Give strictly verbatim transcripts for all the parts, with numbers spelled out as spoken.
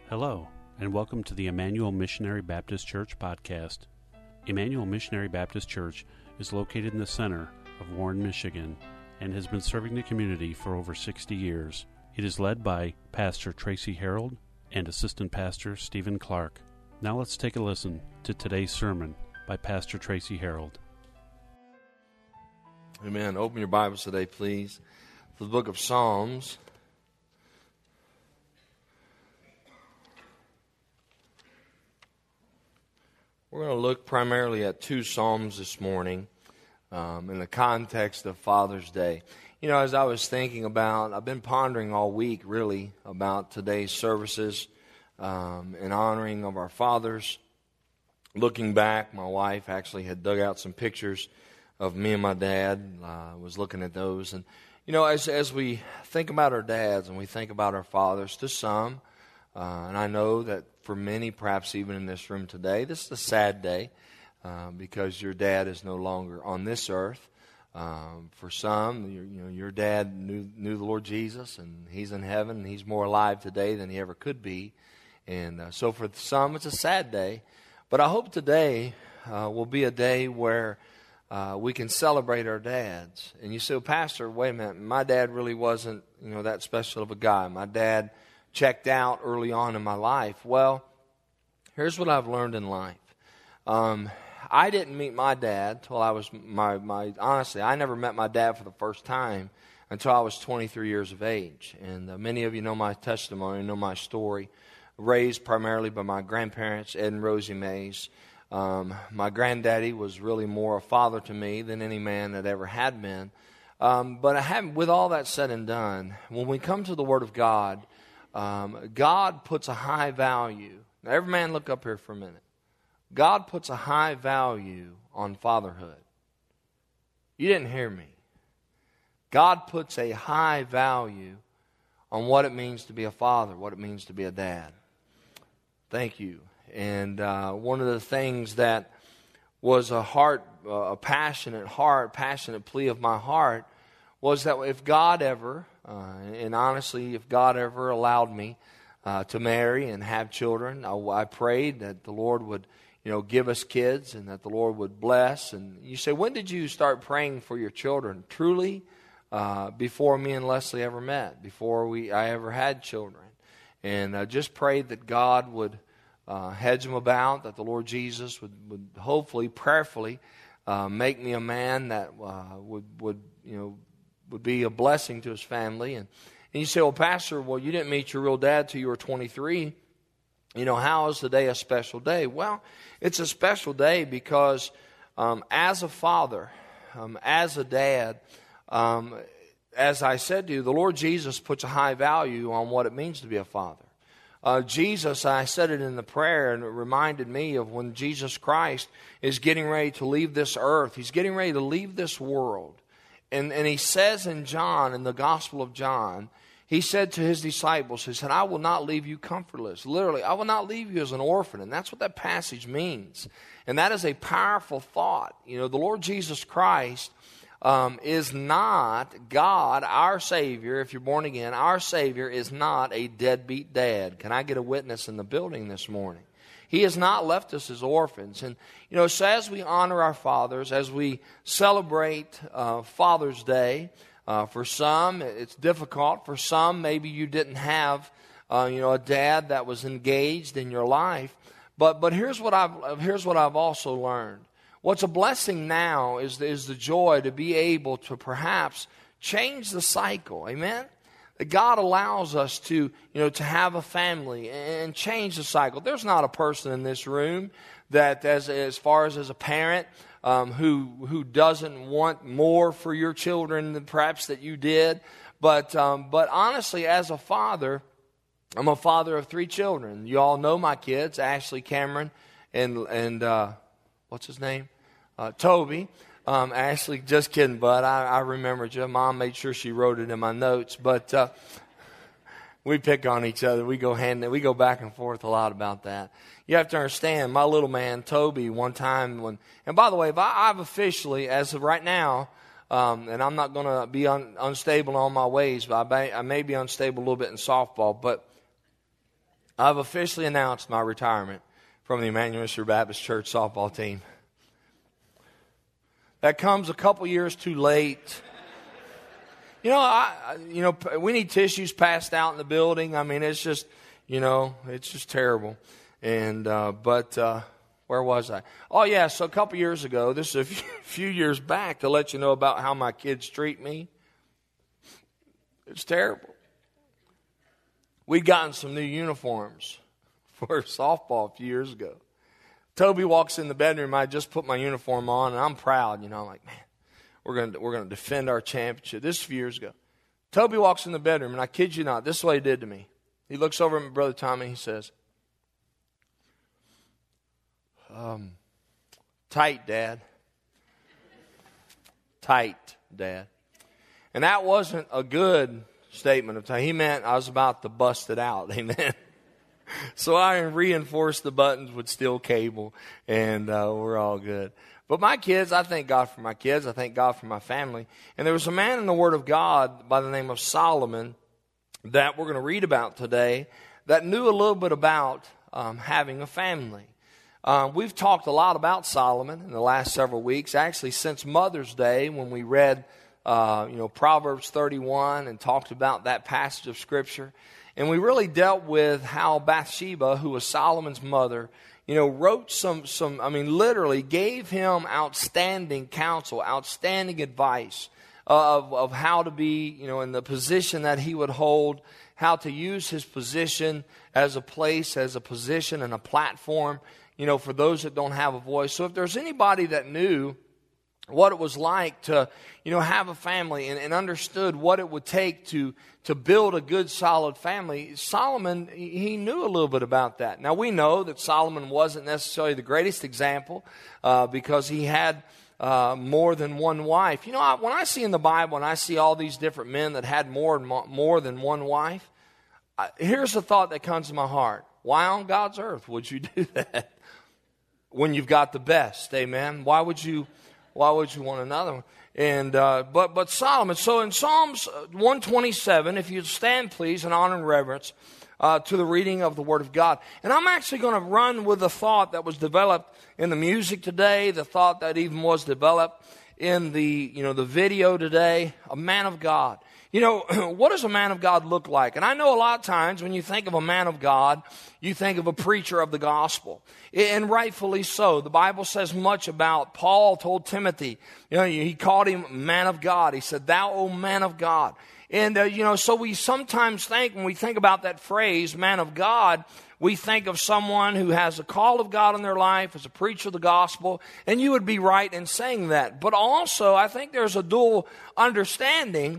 Hello, and welcome to the Emmanuel Missionary Baptist Church podcast. Emmanuel Missionary Baptist Church is located in the center of Warren, Michigan, and has been serving the community for over sixty years. It is led by Pastor Tracy Harold and Assistant Pastor Stephen Clark. Now let's take a listen to today's sermon by Pastor Tracy Harold. Amen. Open your Bibles today, please, to the book of Psalms. We're going to look primarily at two Psalms this morning um, in the context of Father's Day. You know, as I was thinking about, I've been pondering all week, really, about today's services um, in honoring of our fathers. Looking back, my wife actually had dug out some pictures of me and my dad. I uh, was looking at those. And, you know, as, as we think about our dads and we think about our fathers, to some, uh, and I know that for many, perhaps even in this room today, this is a sad day uh, because your dad is no longer on this earth. Um, for some, you know, your dad knew knew the Lord Jesus, and he's in heaven, and he's more alive today than he ever could be. And uh, so for some, it's a sad day. But I hope today uh, will be a day where uh, we can celebrate our dads. And you say, well, Pastor, wait a minute, my dad really wasn't, you know, that special of a guy. My dad checked out early on in my life. Well, here's what I've learned in life. Um, I didn't meet my dad till I was, my, my honestly, I never met my dad for the first time until I was twenty-three years of age. And uh, many of you know my testimony, know my story. Raised primarily by my grandparents, Ed and Rosie Mays. Um, my granddaddy was really more a father to me than any man that ever had been. Um, but I have, with all that said and done, when we come to the Word of God, Um, God puts a high value. Now, every man look up here for a minute. God puts a high value on fatherhood. You didn't hear me. God puts a high value on what it means to be a father, what it means to be a dad. Thank you. And uh, one of the things that was a heart, uh, a passionate heart, passionate plea of my heart was that if God ever, uh, and honestly, if God ever allowed me uh, to marry and have children, I, I prayed that the Lord would, you know, give us kids and that the Lord would bless. And you say, when did you start praying for your children? Truly, uh, before me and Leslie ever met, before we I ever had children. And I just prayed that God would uh, hedge them about, that the Lord Jesus would, would hopefully, prayerfully, uh, make me a man that uh, would, would, you know, would be a blessing to his family. And, and you say, well, Pastor, well, you didn't meet your real dad till you were twenty-three. You know, how is today a special day? Well, it's a special day because um, as a father, um, as a dad, um, as I said to you, the Lord Jesus puts a high value on what it means to be a father. Uh, Jesus, I said it in the prayer, and it reminded me of when Jesus Christ is getting ready to leave this earth. He's getting ready to leave this world. And, and he says in John, in the Gospel of John, he said to his disciples, he said, I will not leave you comfortless. Literally, I will not leave you as an orphan. And that's what that passage means. And that is a powerful thought. You know, the Lord Jesus Christ um, is not God, our Savior. If you're born again, our Savior is not a deadbeat dad. Can I get a witness in the building this morning? He has not left us as orphans. And, you know, so as we honor our fathers, as we celebrate uh, Father's Day, uh, for some, it's difficult. For some, maybe you didn't have, uh, you know, a dad that was engaged in your life. But but here's what I've here's what I've also learned. What's a blessing now is is the joy to be able to perhaps change the cycle. Amen? That God allows us to, you know, to have a family and change the cycle. There's not a person in this room that, as as far as as a parent, um, who who doesn't want more for your children than perhaps that you did. But um, but honestly, as a father, I'm a father of three children. You all know my kids, Ashley, Cameron, and and uh, what's his name, uh, Toby. Um, Ashley, just kidding, bud. I, I remembered you. Mom made sure she wrote it in my notes. But uh, we pick on each other. We go hand, we go back and forth a lot about that. You have to understand, my little man Toby, one time when, and by the way, I, I've officially, as of right now, um, and I'm not going to be un, unstable on my ways, but I may, I may be unstable a little bit in softball. But I've officially announced my retirement from the Emmanuel Missionary Baptist Church softball team. That comes a couple years too late. You know, I, you know, we need tissues passed out in the building. I mean, it's just, you know, it's just terrible. And, uh, but, uh, where was I? Oh, yeah, so a couple years ago, this is a few, few years back, to let you know about how my kids treat me. It's terrible. We'd gotten some new uniforms for softball a few years ago. Toby walks in the bedroom. I just put my uniform on, and I'm proud. You know, I'm like, man, we're going to we're going to defend our championship. This is a few years ago. Toby walks in the bedroom, and I kid you not, this is what he did to me. He looks over at my brother Tommy, and he says, um, tight, Dad. Tight, Dad. And that wasn't a good statement of tight. He meant I was about to bust it out. Amen. So I reinforced the buttons with steel cable, and uh, we're all good. But my kids, I thank God for my kids. I thank God for my family. And there was a man in the Word of God by the name of Solomon that we're going to read about today that knew a little bit about um, having a family. Uh, we've talked a lot about Solomon in the last several weeks, actually since Mother's Day when we read uh, you know, Proverbs thirty-one and talked about that passage of Scripture. And we really dealt with how Bathsheba, who was Solomon's mother, you know, wrote some, some, I mean, literally gave him outstanding counsel, outstanding advice of, of how to be, you know, in the position that he would hold, how to use his position as a place, as a position and a platform, you know, for those that don't have a voice. So if there's anybody that knew what it was like to, you know, have a family and, and understood what it would take to to build a good, solid family, Solomon, he knew a little bit about that. Now, we know that Solomon wasn't necessarily the greatest example uh, because he had uh, more than one wife. You know, I, when I see in the Bible and I see all these different men that had more and more, more than one wife, I, here's the thought that comes to my heart. Why on God's earth would you do that when you've got the best? Amen. Why would you... Why would you want another one? And uh, but but Solomon. So in Psalms one twenty-seven, if you'd stand, please, in honor and reverence uh, to the reading of the Word of God. And I'm actually going to run with the thought that was developed in the music today, the thought that even was developed in the you know the video today. A man of God. You know, what does a man of God look like? And I know a lot of times when you think of a man of God, you think of a preacher of the gospel. And rightfully so. The Bible says much about, Paul told Timothy, you know, he called him man of God. He said, thou, O man of God. And, uh, you know, so we sometimes think, when we think about that phrase, man of God, we think of someone who has a call of God in their life as a preacher of the gospel. And you would be right in saying that. But also, I think there's a dual understanding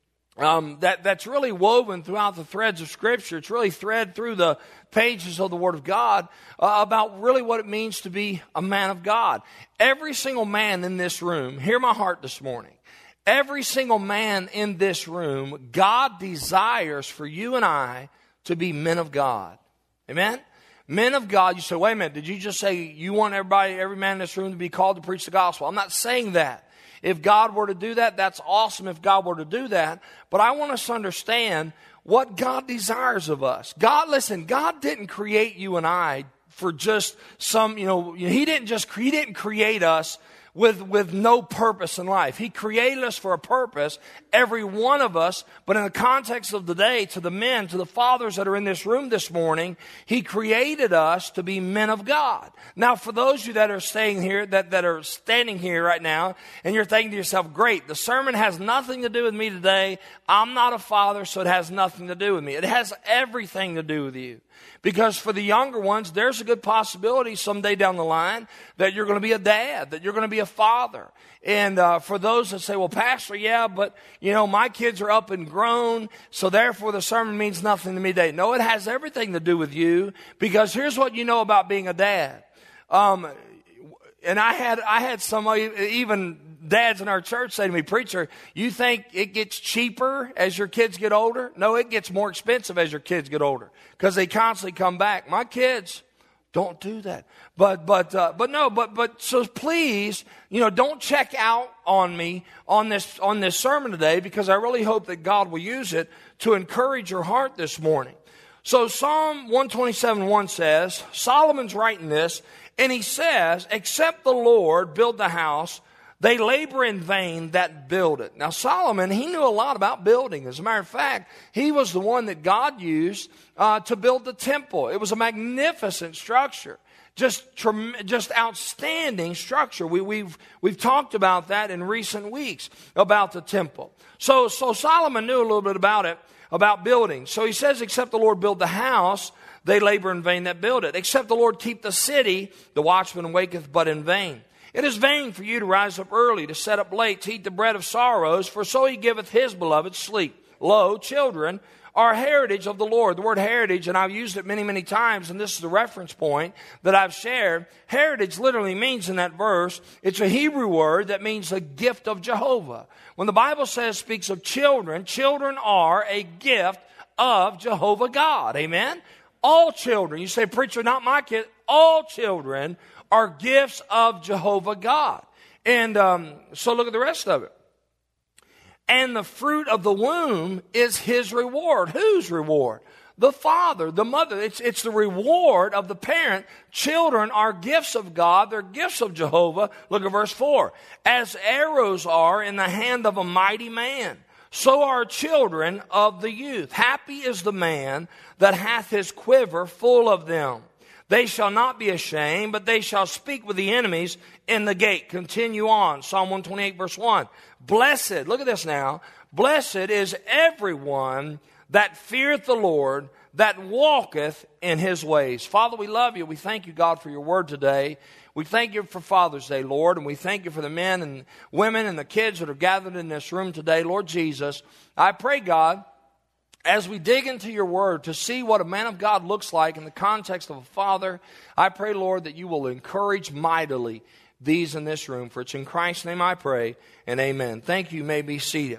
Um, that, that's really woven throughout the threads of Scripture. It's really thread through the pages of the Word of God uh, about really what it means to be a man of God. Every single man in this room, hear my heart this morning, every single man in this room, God desires for you and I to be men of God. Amen? Men of God. You say, wait a minute, did you just say you want everybody, every man in this room to be called to preach the gospel? I'm not saying that. If God were to do that, that's awesome if God were to do that. But I want us to understand what God desires of us. God, listen, God didn't create you and I for just some, you know, He didn't just, He didn't create us with, with no purpose in life. He created us for a purpose, every one of us, but in the context of the day, to the men, to the fathers that are in this room this morning, He created us to be men of God. Now, for those of you that are staying here, that, that are standing here right now, and you're thinking to yourself, great, the sermon has nothing to do with me today. I'm not a father, so it has nothing to do with me. It has everything to do with you. Because for the younger ones, there's a good possibility someday down the line that you're going to be a dad, that you're going to be a father. And uh, for those that say, well, Pastor, yeah, but, you know, my kids are up and grown, so therefore the sermon means nothing to me today. No, it has everything to do with you, because here's what you know about being a dad. Um, and I had I had some, even dads in our church say to me, preacher, you think it gets cheaper as your kids get older? No, it gets more expensive as your kids get older, because they constantly come back. My kids don't do that. But, but, uh, but no, but, but, so please, you know, don't check out on me on this, on this sermon today, because I really hope that God will use it to encourage your heart this morning. So Psalm one twenty-seven one says, Solomon's writing this, and he says, except the Lord build the house, they labor in vain that build it. Now Solomon, he knew a lot about building. As a matter of fact, he was the one that God used uh, to build the temple. It was a magnificent structure. Just, just outstanding structure. We, we've, we've talked about that in recent weeks, about the temple. So, so Solomon knew a little bit about it, about building. So he says, except the Lord build the house, they labor in vain that build it. Except the Lord keep the city, the watchman waketh but in vain. It is vain for you to rise up early, to set up late, to eat the bread of sorrows, for so he giveth his beloved sleep. Lo, children are heritage of the Lord. The word heritage, and I've used it many, many times, and this is the reference point that I've shared. Heritage literally means in that verse, it's a Hebrew word that means a gift of Jehovah. When the Bible says, speaks of children, children are a gift of Jehovah God. Amen? All children. You say, preacher, not my kid. All children are gifts of Jehovah God. And um, so look at the rest of it. And the fruit of the womb is his reward. Whose reward? The father, the mother. It's, it's the reward of the parent. Children are gifts of God. They're gifts of Jehovah. Look at verse four. As arrows are in the hand of a mighty man, so are children of the youth. Happy is the man that hath his quiver full of them. They shall not be ashamed, but they shall speak with the enemies in the gate. Continue on. Psalm one twenty-eight verse one. Blessed, look at this now. Blessed is everyone that feareth the Lord, that walketh in his ways. Father, we love you. We thank you, God, for your word today. We thank you for Father's Day, Lord, and we thank you for the men and women and the kids that are gathered in this room today. Lord Jesus, I pray, God, as we dig into your word to see what a man of God looks like in the context of a father, I pray, Lord, that you will encourage mightily these in this room. For it's in Christ's name I pray, and amen. Thank you. You may be seated.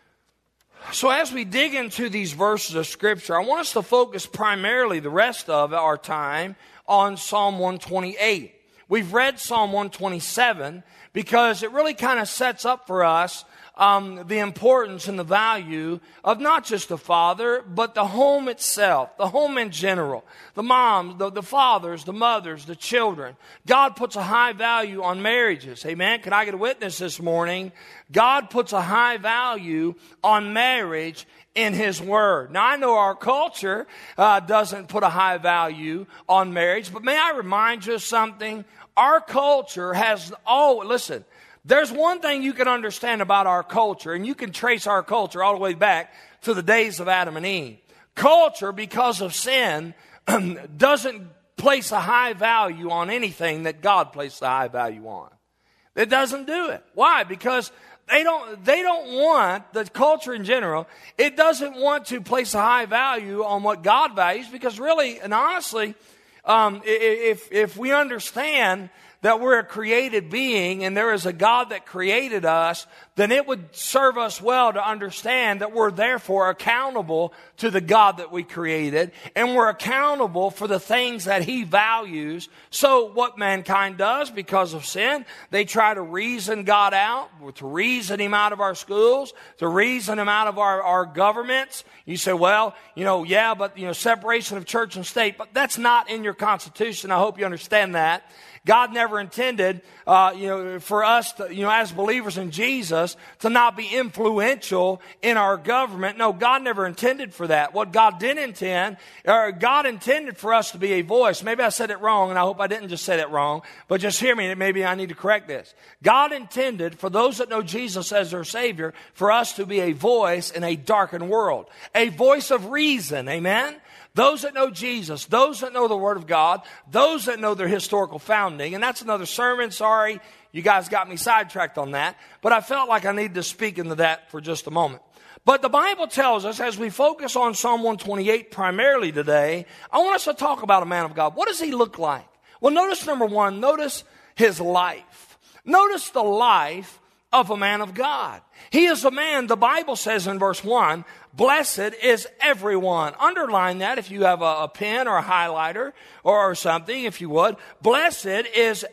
So as we dig into these verses of Scripture, I want us to focus primarily the rest of our time on Psalm one twenty-eight. We've read Psalm one twenty-seven because it really kind of sets up for us Um, the importance and the value of not just the father, but the home itself, the home in general, the moms, the, the fathers, the mothers, the children. God puts a high value on marriages. Amen. Can I get a witness this morning? God puts a high value on marriage in his word. Now, I know our culture uh, doesn't put a high value on marriage, but may I remind you of something? Our culture has, oh, listen, there's one thing you can understand about our culture, and you can trace our culture all the way back to the days of Adam and Eve. Culture, because of sin, doesn't place a high value on anything that God placed a high value on. It doesn't do it. Why? Because they don't, they don't want, the culture in general, it doesn't want to place a high value on what God values, because really and honestly, um, if, if we understand that we're a created being and there is a God that created us, then it would serve us well to understand that we're therefore accountable to the God that we created, and we're accountable for the things that He values. So what mankind does because of sin, they try to reason God out, to reason Him out of our schools, to reason Him out of our, our governments. You say, well, you know, yeah, but, you know, separation of church and state, but that's not in your Constitution. I hope you understand that. God never intended, uh, you know, for us, to, you know, as believers in Jesus, to not be influential in our government. No, God never intended for that. What God did intend, or God intended for us to be a voice. Maybe I said it wrong, and I hope I didn't just say it wrong, but just hear me, and maybe I need to correct this. God intended for those that know Jesus as their Savior, for us to be a voice in a darkened world, a voice of reason. Amen. Those that know Jesus, those that know the Word of God, those that know their historical founding, and that's another sermon. Sorry, you guys got me sidetracked on that, but I felt like I needed to speak into that for just a moment. But the Bible tells us, as we focus on Psalm one twenty-eight primarily today, I want us to talk about a man of God. What does he look like? Well, notice number one, notice his life. Notice the life of a man of God. He is a man, the Bible says in verse one, blessed is everyone. Underline that if you have a, a pen or a highlighter or, or something, if you would. Blessed is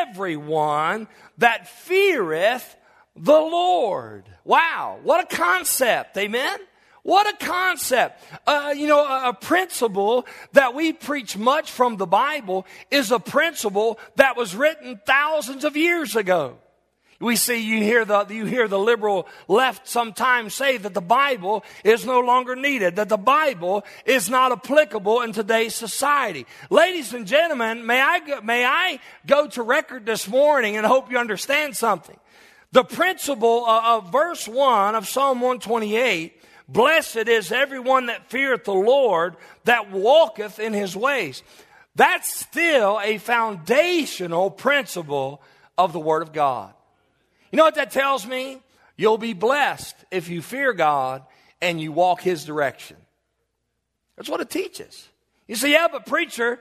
everyone that feareth the Lord. Wow, what a concept. Amen? What a concept. Uh, you know, a, a principle that we preach much from the Bible is a principle that was written thousands of years ago. We see, you hear the, you hear the liberal left sometimes say that the Bible is no longer needed, that the Bible is not applicable in today's society. Ladies and gentlemen, may I go, may I go to record this morning and hope you understand something. The principle of, of verse one of Psalm one twenty-eight, blessed is everyone that feareth the Lord, that walketh in his ways. That's still a foundational principle of the Word of God. You know what that tells me? You'll be blessed if you fear God and you walk His direction. That's what it teaches. You say, yeah, but preacher,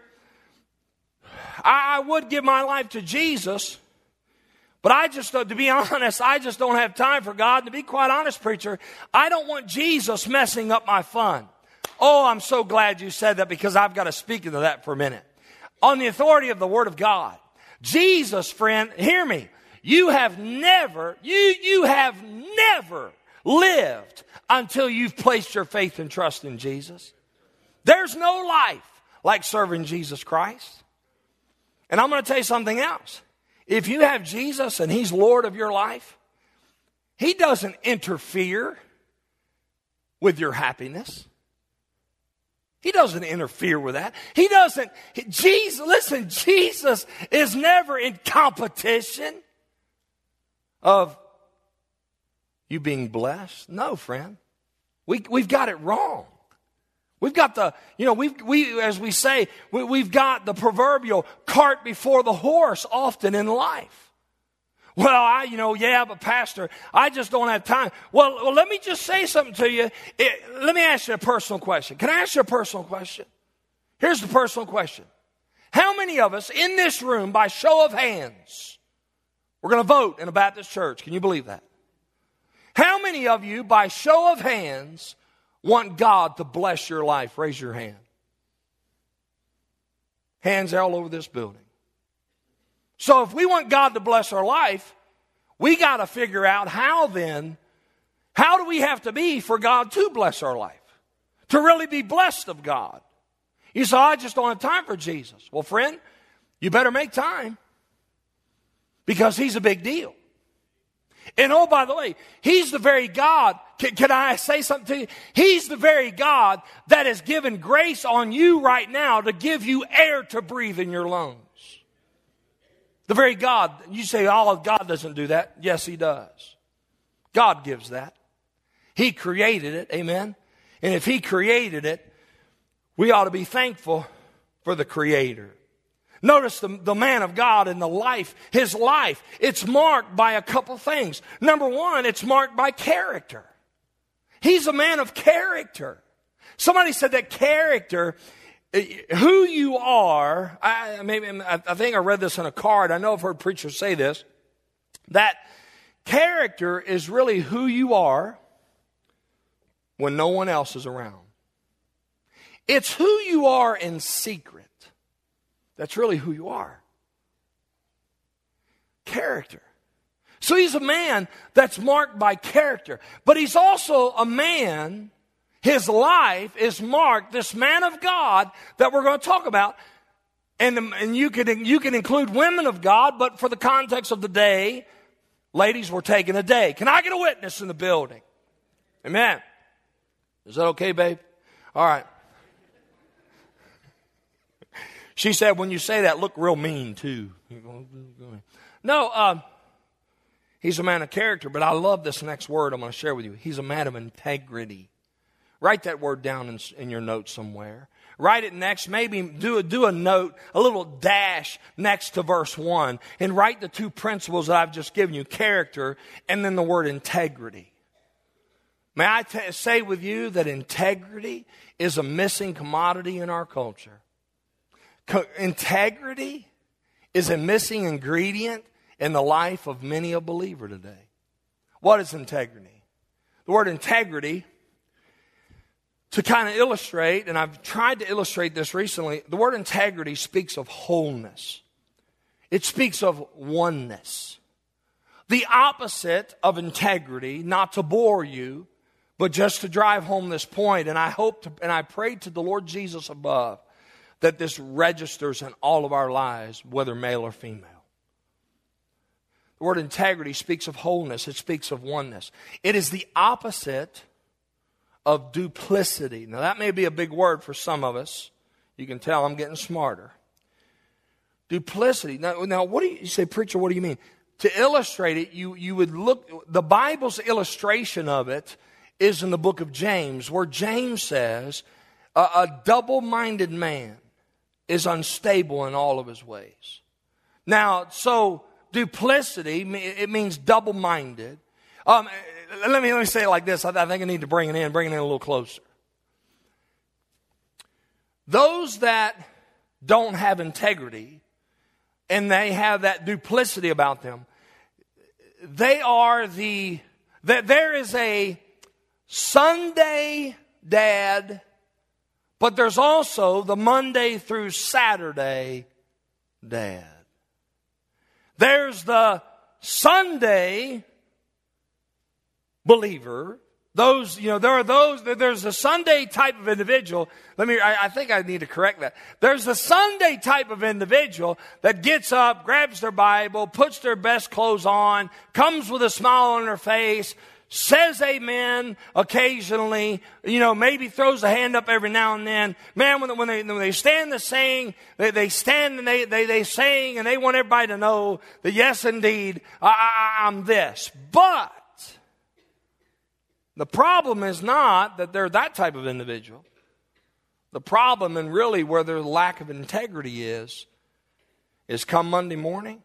I, I would give my life to Jesus, but I just, to be honest, I just don't have time for God. And to be quite honest, preacher, I don't want Jesus messing up my fun. Oh, I'm so glad you said that, because I've got to speak into that for a minute. On the authority of the Word of God, Jesus, friend, hear me. You have never, you, you have never lived until you've placed your faith and trust in Jesus. There's no life like serving Jesus Christ. And I'm going to tell you something else. If you have Jesus and He's Lord of your life, He doesn't interfere with your happiness. He doesn't interfere with that. He doesn't, Jesus, listen, Jesus is never in competition of you being blessed. No, friend. We, we've got it wrong. We've got the, you know, we've, we, as we say, we, we've got the proverbial cart before the horse often in life. Well, I, you know, yeah, but pastor, I just don't have time. Well, well let me just say something to you. It, let me ask you a personal question. Can I ask you a personal question? Here's the personal question. How many of us in this room, by show of hands, we're going to vote in a Baptist church. Can you believe that? How many of you, by show of hands, want God to bless your life? Raise your hand. Hands all over this building. So if we want God to bless our life, we got to figure out how then, how do we have to be for God to bless our life? To really be blessed of God. You say, I just don't have time for Jesus. Well, friend, you better make time. Because He's a big deal. And oh, by the way, He's the very God. Can, can I say something to you? He's the very God that has given grace on you right now to give you air to breathe in your lungs. The very God. You say, oh, God doesn't do that. Yes, He does. God gives that. He created it. Amen. And if He created it, we ought to be thankful for the Creator. Notice the, the man of God and the life, his life, it's marked by a couple things. Number one, it's marked by character. He's a man of character. Somebody said that character, who you are, I, maybe, I think I read this on a card. I know I've heard preachers say this, that character is really who you are when no one else is around. It's who you are in secret. That's really who you are. Character. So he's a man that's marked by character. But he's also a man, his life is marked, this man of God that we're going to talk about. And, and you can, you can include women of God, but for the context of the day, ladies, we're taking a day. Can I get a witness in the building? Amen. Is that okay, babe? All right. She said, when you say that, look real mean, too. No, um, he's a man of character, but I love this next word I'm going to share with you. He's a man of integrity. Write that word down in, in your notes somewhere. Write it next. Maybe do a, do a note, a little dash next to verse one, and write the two principles that I've just given you, character and then the word integrity. May I t- say with you that integrity is a missing commodity in our culture. Co- integrity is a missing ingredient in the life of many a believer today. What is integrity? The word integrity, to kind of illustrate, and I've tried to illustrate this recently, the word integrity speaks of wholeness. It speaks of oneness. The opposite of integrity, not to bore you, But just to drive home this point, and I hope to, and I pray to the Lord Jesus above that this registers in all of our lives, whether male or female. The word integrity speaks of wholeness. It speaks of oneness. It is the opposite of duplicity. Now that may be a big word for some of us. You can tell I'm getting smarter. Duplicity. Now, now what do you, you say, preacher, what do you mean? To illustrate it, you, you would look, the Bible's illustration of it is in the book of James, where James says, a, a double-minded man is unstable in all of his ways. Now, so duplicity, it means double-minded. Um, let me let me say it like this. I, I think I need to bring it in, bring it in a little closer. Those that don't have integrity and they have that duplicity about them, they are the, that there is a Sunday dad, but there's also the Monday through Saturday dad. There's the Sunday believer. Those, you know, there are those, there's a Sunday type of individual. Let me, I, I think I need to correct that. There's a Sunday type of individual that gets up, grabs their Bible, puts their best clothes on, comes with a smile on their face, says amen occasionally, you know, maybe throws a hand up every now and then. Man, when, when, they, when they stand to sing, they, they stand and they, they, they sing and they want everybody to know that yes, indeed, I, I, I'm this. But the problem is not that they're that type of individual. The problem, and really where their lack of integrity is, is come Monday morning,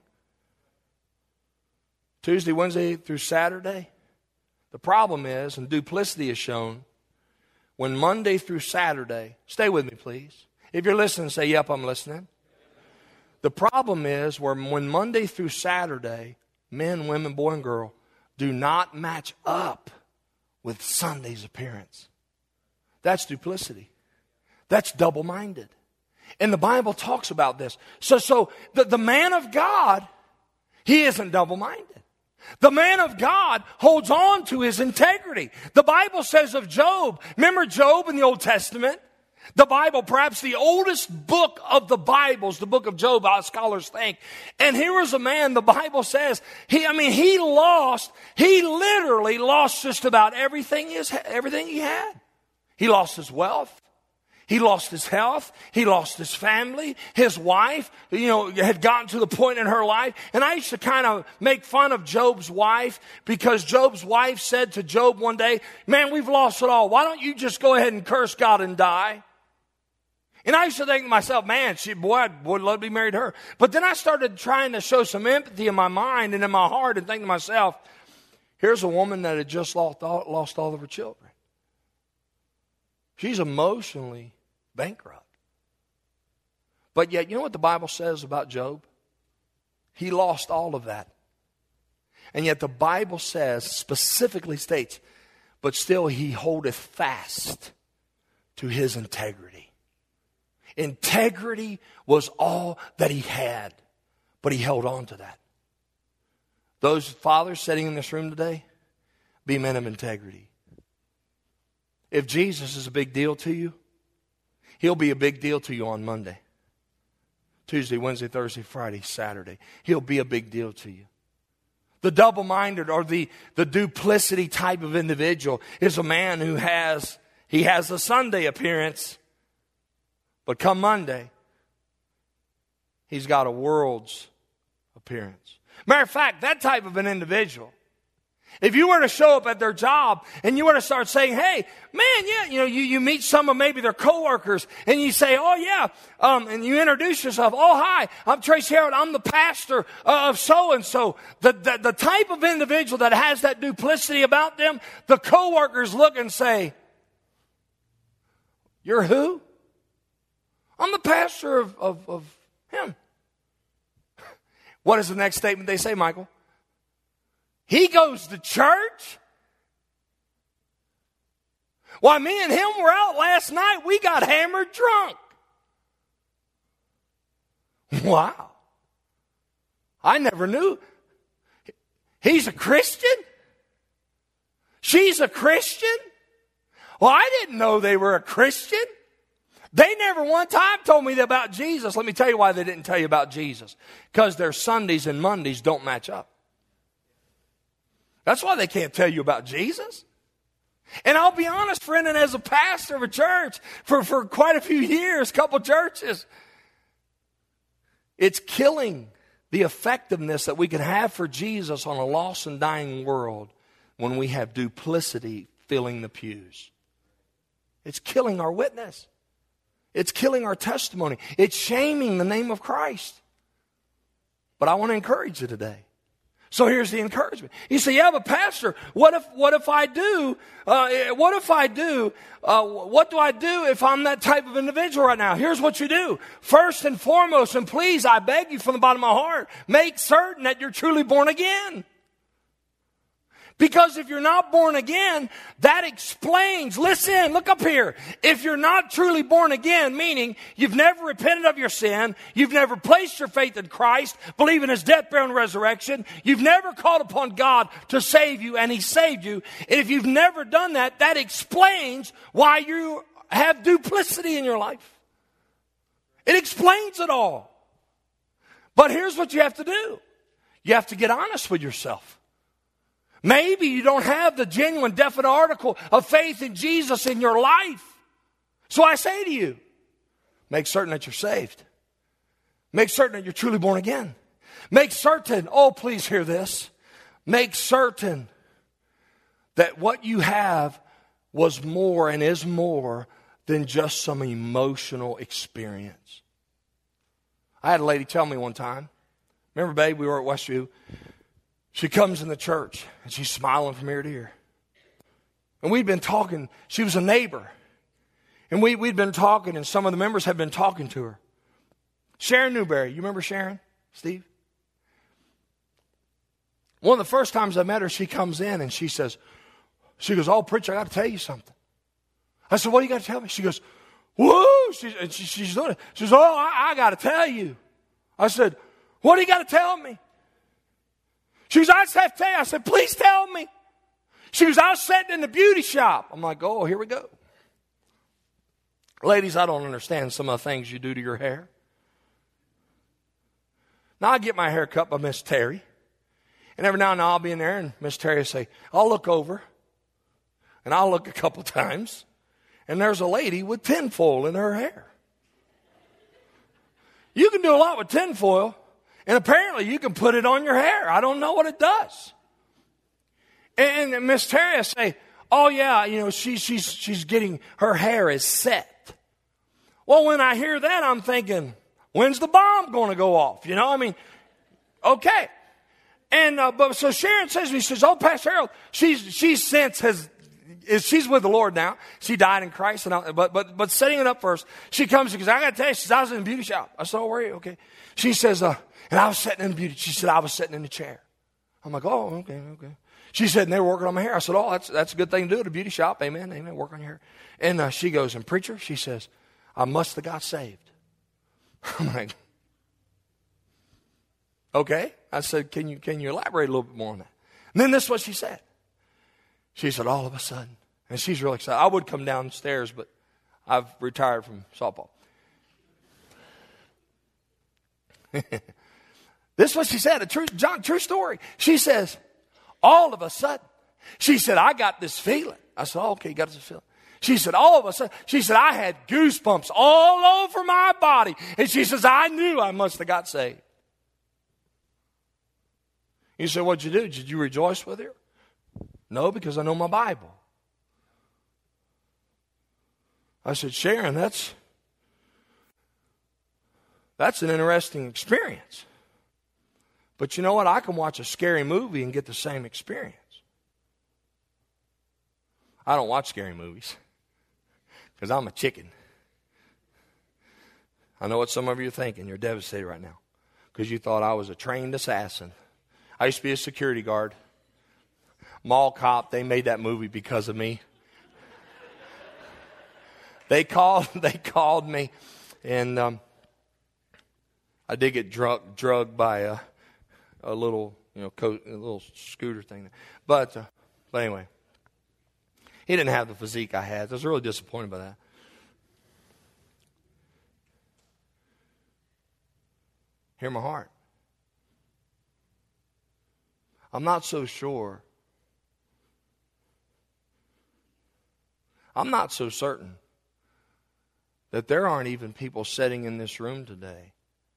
Tuesday, Wednesday through Saturday. The problem is, and duplicity is shown, when Monday through Saturday, stay with me please. If you're listening, say, yep, I'm listening. The problem is where when Monday through Saturday, men, women, boy, and girl, do not match up with Sunday's appearance. That's duplicity. That's double-minded. And the Bible talks about this. So, so the, the man of God, he isn't double-minded. The man of God holds on to his integrity. The Bible says of Job, remember Job in the Old Testament? The Bible, perhaps the oldest book of the Bible, is the book of Job, our scholars think. And here was a man, the Bible says, he, I mean, he lost, he literally lost just about everything, his, everything he had. He lost his wealth. He lost his health. He lost his family. His wife, you know, had gotten to the point in her life. And I used to kind of make fun of Job's wife because Job's wife said to Job one day, man, we've lost it all. Why don't you just go ahead and curse God and die? And I used to think to myself, man, she, boy, I would love to be married to her. But then I started trying to show some empathy in my mind and in my heart and think to myself, here's a woman that had just lost all, lost all of her children. She's emotionally bankrupt. But yet, you know what the Bible says about Job? He lost all of that. And yet the Bible says, specifically states, but still he holdeth fast to his integrity. Integrity was all that he had, but he held on to that. Those fathers sitting in this room today, be men of integrity. If Jesus is a big deal to you, he'll be a big deal to you on Monday, Tuesday, Wednesday, Thursday, Friday, Saturday. He'll be a big deal to you. The double-minded or the, the duplicity type of individual is a man who has, he has a Sunday appearance, but come Monday, he's got a world's appearance. Matter of fact, that type of an individual, if you were to show up at their job and you were to start saying, hey, man, yeah, you know, you, you meet some of maybe their coworkers and you say, oh, yeah, um, and you introduce yourself. Oh, hi, I'm Tracy Harrod. I'm the pastor of so-and-so. The, the, the type of individual that has that duplicity about them, the coworkers look and say, you're who? I'm the pastor of, of, of him. What is the next statement they say, Michael? He goes to church? Why, me and him were out last night. We got hammered drunk. Wow. I never knew. He's a Christian? She's a Christian? Well, I didn't know they were a Christian. They never one time told me about Jesus. Let me tell you why they didn't tell you about Jesus. Because their Sundays and Mondays don't match up. That's why they can't tell you about Jesus. And I'll be honest, friend, and as a pastor of a church for, for quite a few years, couple churches, it's killing the effectiveness that we can have for Jesus on a lost and dying world when we have duplicity filling the pews. It's killing our witness. It's killing our testimony. It's shaming the name of Christ. But I want to encourage you today. So here's the encouragement. You say, yeah, but pastor, what if, what if I do, uh, what if I do, uh, what do I do if I'm that type of individual right now? Here's what you do. First and foremost, and please, I beg you from the bottom of my heart, make certain that you're truly born again. Because if you're not born again, that explains, listen, look up here. If you're not truly born again, meaning you've never repented of your sin, you've never placed your faith in Christ, believe in His death, burial, and resurrection, you've never called upon God to save you, and He saved you, and if you've never done that, that explains why you have duplicity in your life. It explains it all. But here's what you have to do. You have to get honest with yourself. Maybe you don't have the genuine, definite article of faith in Jesus in your life. So I say to you, make certain that you're saved. Make certain that you're truly born again. Make certain, oh, please hear this. Make certain that what you have was more and is more than just some emotional experience. I had a lady tell me one time, remember, babe, we were at Westview. She comes in the church, and she's smiling from ear to ear. And we'd been talking. She was a neighbor. And we, we'd been talking, and some of the members had been talking to her. Sharon Newberry. You remember Sharon, Steve? One of the first times I met her, she comes in, and she says, she goes, oh, preacher, I got to tell you something. I said, what do you got to tell me? She goes, whoa. She, and she, she's doing it. She says, oh, I, I got to tell you. I said, what do you got to tell me? She goes, I just have to tell you. I said, please tell me. She goes, I was sitting in the beauty shop. I'm like, oh, here we go. Ladies, I don't understand some of the things you do to your hair. Now, I get my hair cut by Miss Terry. And every now and then I'll be in there and Miss Terry will say, I'll look over. And I'll look a couple times. And there's a lady with tinfoil in her hair. You can do a lot with tinfoil. And apparently you can put it on your hair. I don't know what it does. And, and Miss Terry will say, oh yeah, you know, she, she's, she's getting, her hair is set. Well, when I hear that, I'm thinking, when's the bomb going to go off? You know, I mean, okay. And, uh, but so Sharon says to me, she says, oh, Pastor Harold, she's, she's since has, is, she's with the Lord now. She died in Christ. And I, but, but, but setting it up first, she comes and goes, I got to tell you, she says, I was in the beauty shop. I said, oh, where are you? Okay. She says, uh, and I was sitting in the beauty. She said, I was sitting in the chair. I'm like, oh, okay, okay. She said, and they were working on my hair. I said, oh, that's, that's a good thing to do at a beauty shop. Amen, amen, work on your hair. And uh, she goes, and preacher, she says, I must have got saved. I'm like, okay. I said, can you, can you elaborate a little bit more on that? And then this is what she said. She said, all of a sudden, and she's really excited. I would come downstairs, but I've retired from softball. This is what she said, a true, John, true story. She says, all of a sudden, she said, I got this feeling. I said, oh, okay, you got this feeling. She said, all of a sudden, she said, I had goosebumps all over my body. And she says, I knew I must have got saved. You said, what'd you do? Did you rejoice with her? No, because I know my Bible. I said, Sharon, that's, that's an interesting experience. But you know what? I can watch a scary movie and get the same experience. I don't watch scary movies because I'm a chicken. I know what some of you are thinking. You're devastated right now because you thought I was a trained assassin. I used to be a security guard. Mall cop, they made that movie because of me. They called, they called me, and um, I did get drug, drugged by a, a little, you know, coat, a little scooter thing. But, uh, but anyway, He didn't have the physique I had. I was really disappointed by that. Hear my heart. I'm not so sure. I'm not so certain that there aren't even people sitting in this room today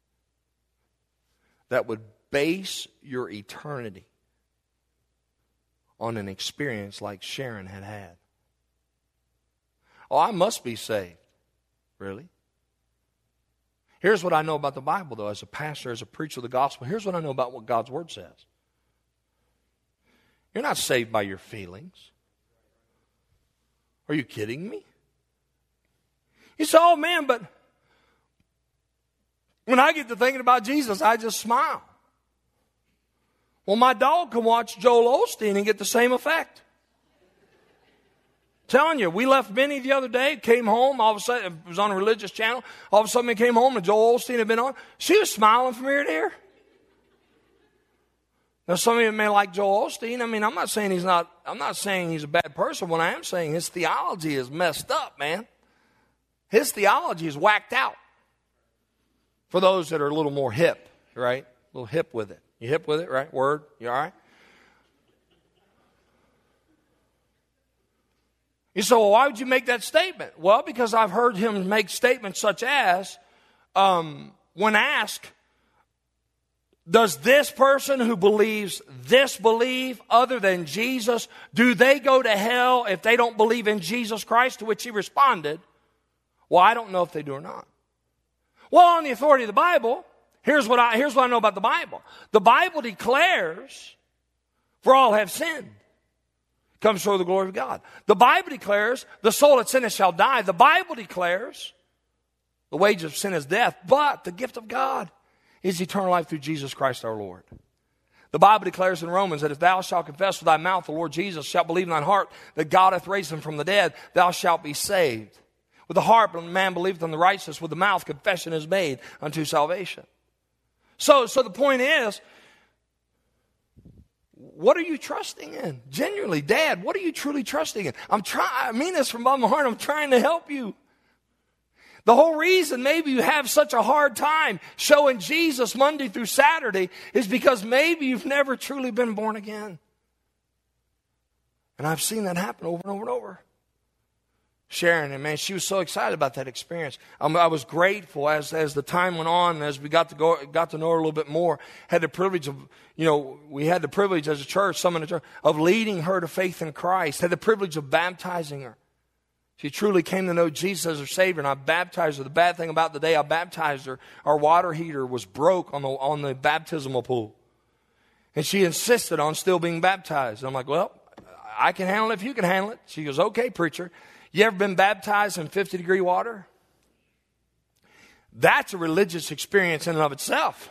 that would base your eternity on an experience like Sharon had had. Oh, I must be saved. Really? Here's what I know about the Bible, though, as a pastor, as a preacher of the gospel. Here's what I know about what God's Word says. You're not saved by your feelings. Are you kidding me? You say, oh man, but when I get to thinking about Jesus, I just smile. Well, my dog can watch Joel Osteen and get the same effect. Telling you, we left Benny the other day, came home, all of a sudden, it was on a religious channel, all of a sudden we came home and Joel Osteen had been on. She was smiling from ear to ear. Now, some of you may like Joel Osteen. I mean, I'm not saying he's not, I'm not saying he's a bad person. What I am saying, his theology is messed up, man. His theology is whacked out. For those that are a little more hip, right? A little hip with it. You hip with it, right? Word? You all right? You say, well, why would you make that statement? Well, because I've heard him make statements such as, um, when asked, does this person who believes this believe other than Jesus, do they go to hell if they don't believe in Jesus Christ? To which he responded, well, I don't know if they do or not. Well, on the authority of the Bible, here's what I, here's what I know about the Bible. The Bible declares, for all have sinned, come show the glory of God. The Bible declares, the soul that sinneth shall die. The Bible declares, the wages of sin is death, but the gift of God is eternal life through Jesus Christ our Lord. The Bible declares in Romans that if thou shalt confess with thy mouth the Lord Jesus, shalt believe in thine heart that God hath raised him from the dead, thou shalt be saved. With the heart man believeth on the righteousness, with the mouth confession is made unto salvation. So, so the point is, what are you trusting in? Genuinely, Dad, what are you truly trusting in? I'm trying, I mean this from my heart, I'm trying to help you. The whole reason maybe you have such a hard time showing Jesus Monday through Saturday is because maybe you've never truly been born again. And I've seen that happen over and over and over. Sharon, and man, she was so excited about that experience. Um, I was grateful as as the time went on, and as we got to go, got to know her a little bit more. Had the privilege of, you know, we had the privilege as a church, some in the church, of leading her to faith in Christ. Had the privilege of baptizing her. She truly came to know Jesus as her Savior, and I baptized her. The bad thing about the day I baptized her, our water heater was broke on the on the baptismal pool, and she insisted on still being baptized. And I'm like, well, I can handle it if you can handle it. She goes, okay, preacher. You ever been baptized in fifty degree water? That's a religious experience in and of itself.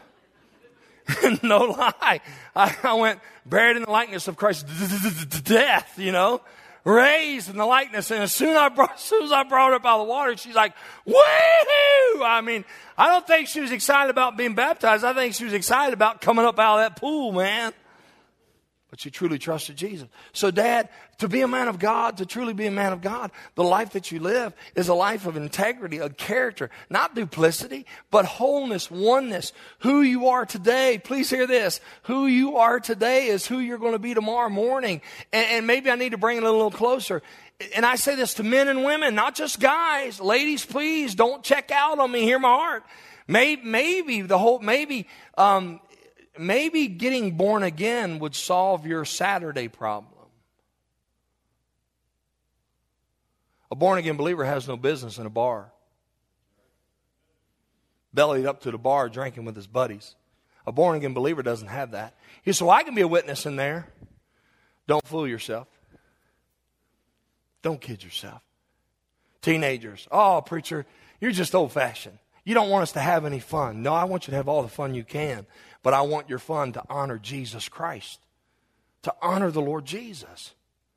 No lie. I, I went buried in the likeness of Christ, death, you know, raised in the likeness. And as soon, I brought, as soon as I brought her up out of the water, she's like, woohoo! I mean, I don't think she was excited about being baptized. I think she was excited about coming up out of that pool, man. But she truly trusted Jesus. So, Dad, to be a man of God, to truly be a man of God, the life that you live is a life of integrity, of character, not duplicity, but wholeness, oneness. Who you are today, please hear this, who you are today is who you're going to be tomorrow morning. And, and maybe I need to bring it a little closer. And I say this to men and women, not just guys. Ladies, please don't check out on me. Hear my heart. Maybe, maybe the whole, maybe, um, Maybe getting born again would solve your Saturday problem. A born-again believer has no business in a bar. Bellied up to the bar drinking with his buddies. A born-again believer doesn't have that. He said, well, I can be a witness in there. Don't fool yourself. Don't kid yourself. Teenagers, oh, preacher, you're just old-fashioned. You don't want us to have any fun. No, I want you to have all the fun you can. But I want your fun to honor Jesus Christ. To honor the Lord Jesus.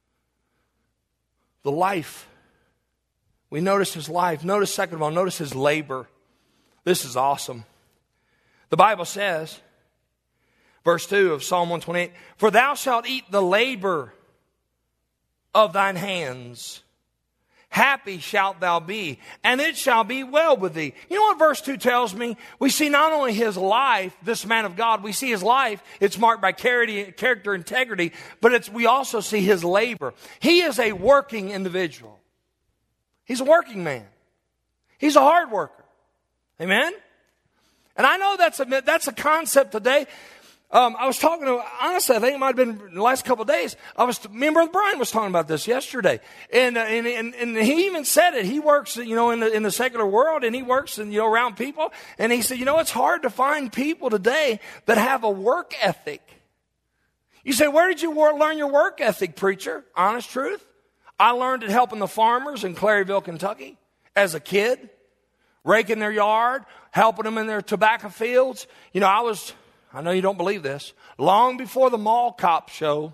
The life. We notice his life. Notice, second of all, notice his labor. This is awesome. The Bible says, verse two of Psalm one twenty-eight, for thou shalt eat the labor of thine hands. Happy shalt thou be, and it shall be well with thee. You know what verse two tells me? We see not only his life, this man of God, we see his life, it's marked by character integrity, but it's, we also see his labor. He is a working individual. He's a working man. He's a hard worker. Amen? And I know that's a, that's a concept today. Um, I was talking to, honestly, I think it might have been the last couple of days. I was, me and Brother Brian was talking about this yesterday. And, uh, and, and, and he even said it. He works, you know, in the, in the secular world, and he works, in, you know, around people. And he said, you know, it's hard to find people today that have a work ethic. You say, where did you work, learn your work ethic, preacher? Honest truth. I learned it helping the farmers in Claryville, Kentucky as a kid, raking their yard, helping them in their tobacco fields. You know, I was... I know you don't believe this. Long before the Mall Cop show,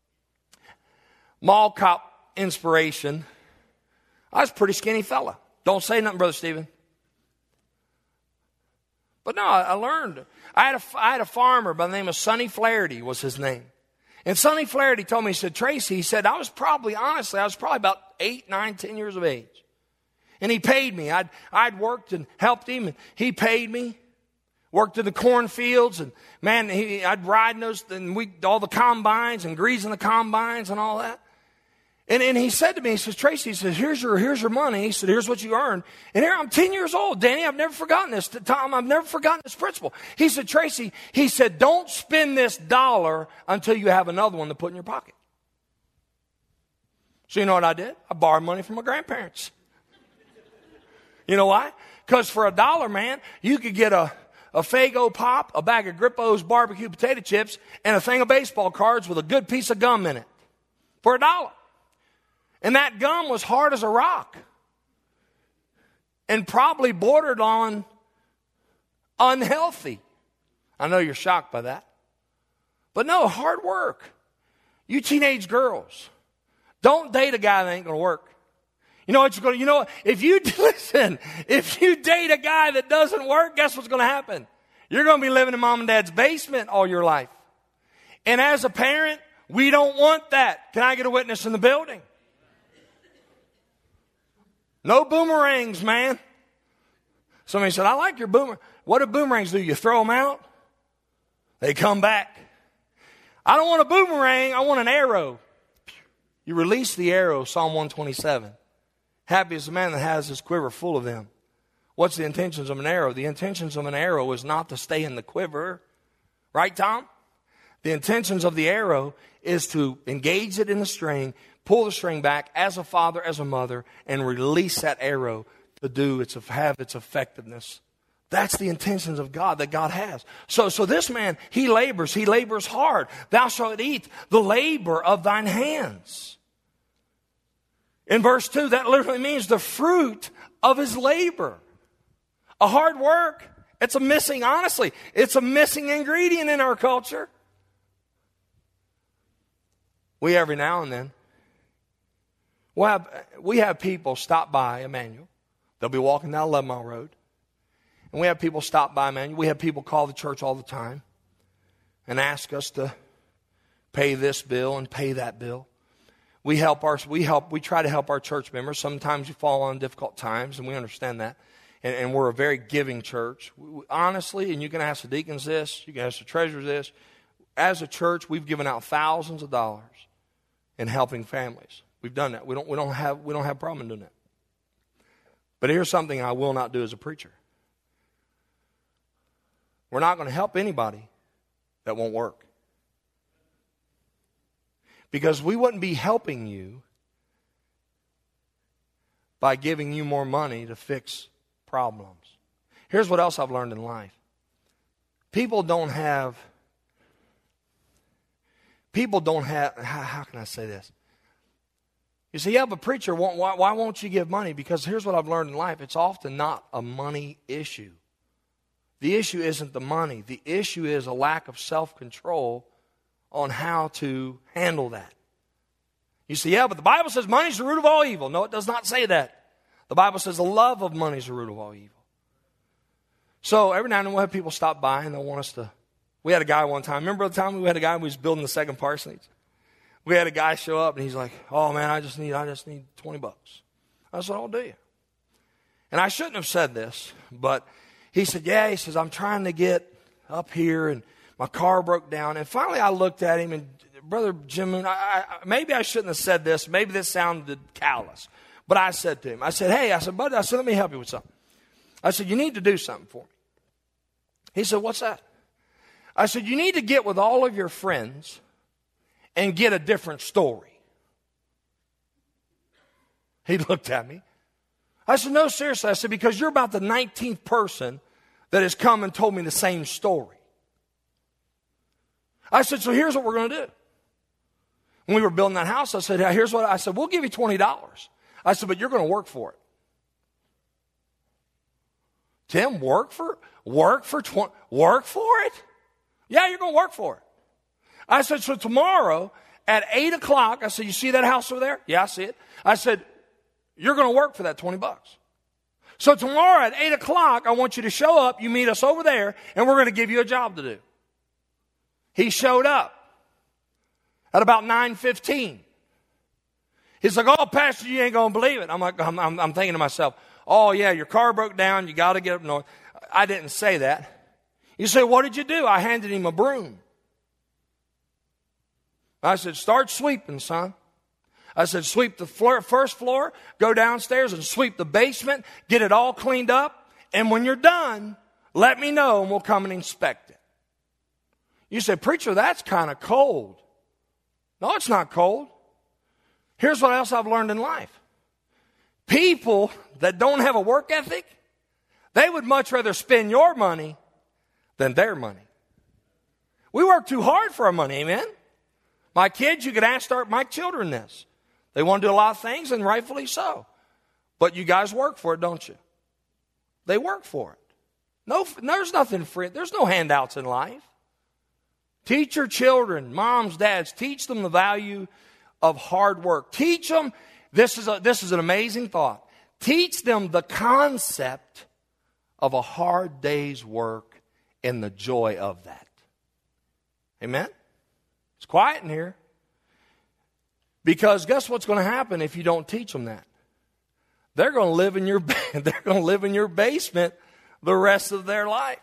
Mall Cop inspiration, I was a pretty skinny fella. Don't say nothing, Brother Stephen. But no, I learned. I had a, I had a farmer by the name of Sonny Flaherty was his name. And Sonny Flaherty told me, he said, Tracy, he said, I was probably, honestly, I was probably about eight, nine, ten years of age. And he paid me. I'd, I'd worked and helped him, and he paid me. Worked in the cornfields, and man, he, I'd ride in those, and we all the combines and greasing the combines and all that. And and he said to me, he says, Tracy, he says, here's your here's your money. He said, here's what you earned. And here I'm ten years old, Danny. I've never forgotten this. Tom, I've never forgotten this principle. He said, Tracy, he said, don't spend this dollar until you have another one to put in your pocket. So you know what I did? I borrowed money from my grandparents. You know why? Because for a dollar, man, you could get a a Faygo Pop, a bag of Grippo's barbecue potato chips, and a thing of baseball cards with a good piece of gum in it for a dollar. And that gum was hard as a rock and probably bordered on unhealthy. I know you're shocked by that. But no, hard work. You teenage girls, don't date a guy that ain't going to work. You know what you're going to, you know, if you, listen, if you date a guy that doesn't work, guess what's going to happen? You're going to be living in mom and dad's basement all your life. And as a parent, we don't want that. Can I get a witness in the building? No boomerangs, man. Somebody said, I like your boomerang. What do boomerangs do? You throw them out? They come back. I don't want a boomerang. I want an arrow. You release the arrow, Psalm one twenty-seven. Happy is the man that has his quiver full of them. What's the intentions of an arrow? The intentions of an arrow is not to stay in the quiver. Right, Tom? The intentions of the arrow is to engage it in the string, pull the string back as a father, as a mother, and release that arrow to do its, have its effectiveness. That's the intentions of God that God has. So, so this man, he labors, he labors hard. Thou shalt eat the labor of thine hands. In verse two, that literally means the fruit of his labor. A hard work, it's a missing, honestly, it's a missing ingredient in our culture. We every now and then, we'll have, we have people stop by Emmanuel. They'll be walking down eleven mile road. And we have people stop by Emmanuel. We have people call the church all the time and ask us to pay this bill and pay that bill. We help our, we help, we try to help our church members. Sometimes you fall on difficult times, and we understand that. And, and we're a very giving church. We, honestly, and you can ask the deacons this, you can ask the treasurers this. As a church, we've given out thousands of dollars in helping families. We've done that. We don't, we don't have, we don't have a problem in doing that. But here's something I will not do as a preacher. We're not going to help anybody that won't work. Because we wouldn't be helping you by giving you more money to fix problems. Here's what else I've learned in life. People don't have, people don't have, how, how can I say this? You see, you have a preacher, why, why won't you give money? Because here's what I've learned in life. It's often not a money issue. The issue isn't the money. The issue is a lack of self-control on how to handle that. You say, yeah, but the Bible says money's the root of all evil. No, it does not say that. The Bible says the love of money is the root of all evil. So every now and then we'll have people stop by and they'll want us to. We had a guy one time. Remember the time we had a guy who was building the second parsonage? we had a guy show up, and he's like, oh, man, I just need I just need twenty bucks. I said, I'll do you. And I shouldn't have said this, but he said, yeah, he says, I'm trying to get up here, and my car broke down. And finally I looked at him, and Brother Jim, I, I, maybe I shouldn't have said this. Maybe this sounded callous. But I said to him, I said, hey, I said, buddy, I said, let me help you with something. I said, you need to do something for me. He said, what's that? I said, you need to get with all of your friends and get a different story. He looked at me. I said, no, seriously. I said, because you're about the nineteenth person that has come and told me the same story. I said, so here's what we're going to do. When we were building that house, I said, here's what I said, we'll give you twenty dollars. I said, but you're going to work for it. Tim, work for work for twenty work for it? Yeah, you're going to work for it. I said, so tomorrow at eight o'clock, I said, you see that house over there? Yeah, I see it. I said, you're going to work for that twenty bucks. So tomorrow at eight o'clock, I want you to show up. You meet us over there, and we're going to give you a job to do. He showed up at about nine fifteen. He's like, oh, Pastor, you ain't going to believe it. I'm like, I'm, I'm, I'm thinking to myself, oh, yeah, your car broke down. You got to get up north. I didn't say that. You say, what did you do? I handed him a broom. I said, start sweeping, son. I said, sweep the floor, first floor, go downstairs and sweep the basement, get it all cleaned up. And when you're done, let me know and we'll come and inspect it. You say, preacher, that's kind of cold. No, it's not cold. Here's what else I've learned in life. People that don't have a work ethic, they would much rather spend your money than their money. We work too hard for our money, amen? My kids, you could ask our, my children this. They want to do a lot of things, and rightfully so. But you guys work for it, don't you? They work for it. No, there's nothing free. There's no handouts in life. Teach your children, moms, dads, teach them the value of hard work. Teach them, this is, a, this is an amazing thought. Teach them the concept of a hard day's work and the joy of that. Amen? It's quiet in here. Because guess what's going to happen if you don't teach them that? They're going to live in your they're going to live in your basement the rest of their life.